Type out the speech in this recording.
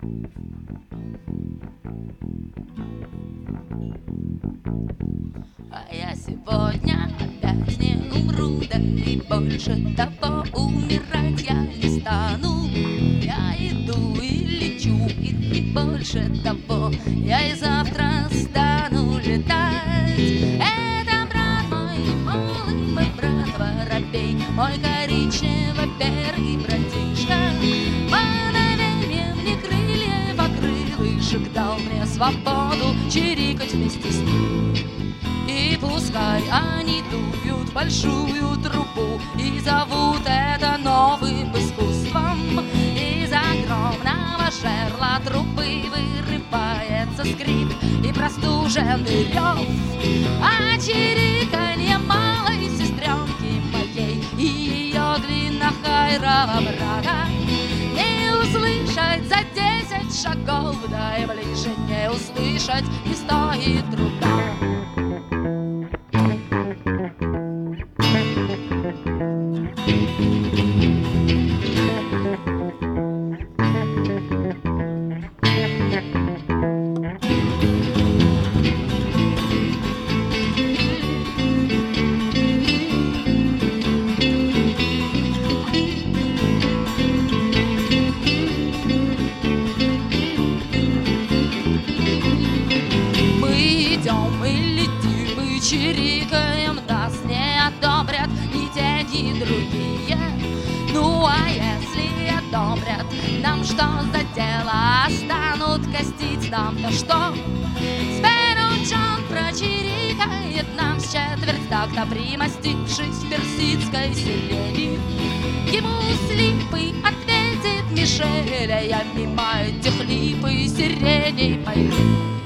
А я сегодня опять не умру, да и больше того умирать я не стану. Я иду и лечу, и больше того я и завтра стану летать. Это брат мой брат воробей, мой коричнево-перый братишка. Мановением мне крыльев крылышек дал мне свободу чирикать вместе с ним. И пускай они дуют в большую трубу и зовут это новым искусством, из огромного жерла трубы вырывается скрип и простуженный рев. А чириканье малой сестренки моей и ее длиннохайрого брата не услышать за 10 шагов, да и ближе не услышать не стоит труда. Мы летим и чирикаем, нас не одобрят ни те, ни другие. Ну а если одобрят, нам что за дело? Станут костить нам-то что? Сперучон прочирикает нам с четверть такта, примостившись в персидской сирени. Ему с липы ответит Мишель, я мимо этих лип и сиреней пойду.